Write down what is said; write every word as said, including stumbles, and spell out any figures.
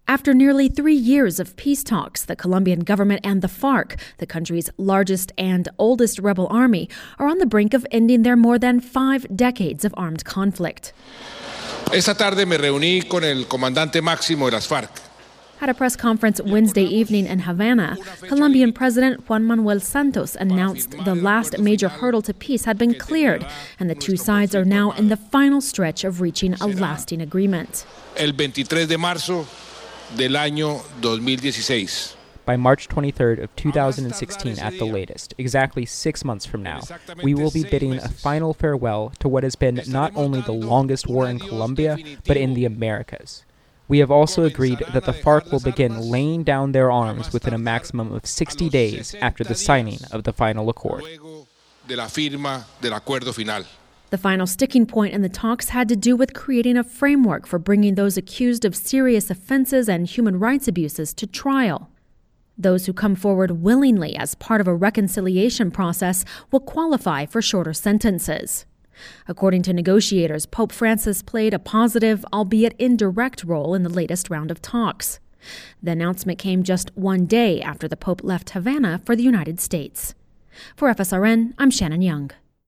After nearly three years of peace talks, the Colombian government and the FARC, the country's largest and oldest rebel army, are on the brink of ending their more than five decades of armed conflict. Esta tarde me reuní con el comandante máximo de las FARC. At a press conference Wednesday evening in Havana, Colombian President Juan Manuel Santos announced the last major hurdle to peace had been cleared, and the two sides are now in the final stretch of reaching a lasting agreement. El veintitrés de marzo del año dos mil dieciséis. By March twenty-third of two thousand sixteen at the latest, exactly six months from now, we will be bidding a final farewell to what has been not only the longest war in Colombia, but in the Americas. We have also agreed that the FARC will begin laying down their arms within a maximum of sixty days after the signing of the final accord. The final sticking point in the talks had to do with creating a framework for bringing those accused of serious offenses and human rights abuses to trial. Those who come forward willingly as part of a reconciliation process will qualify for shorter sentences. According to negotiators, Pope Francis played a positive, albeit indirect, role in the latest round of talks. The announcement came just one day after the Pope left Havana for the United States. For F S R N, I'm Shannon Young.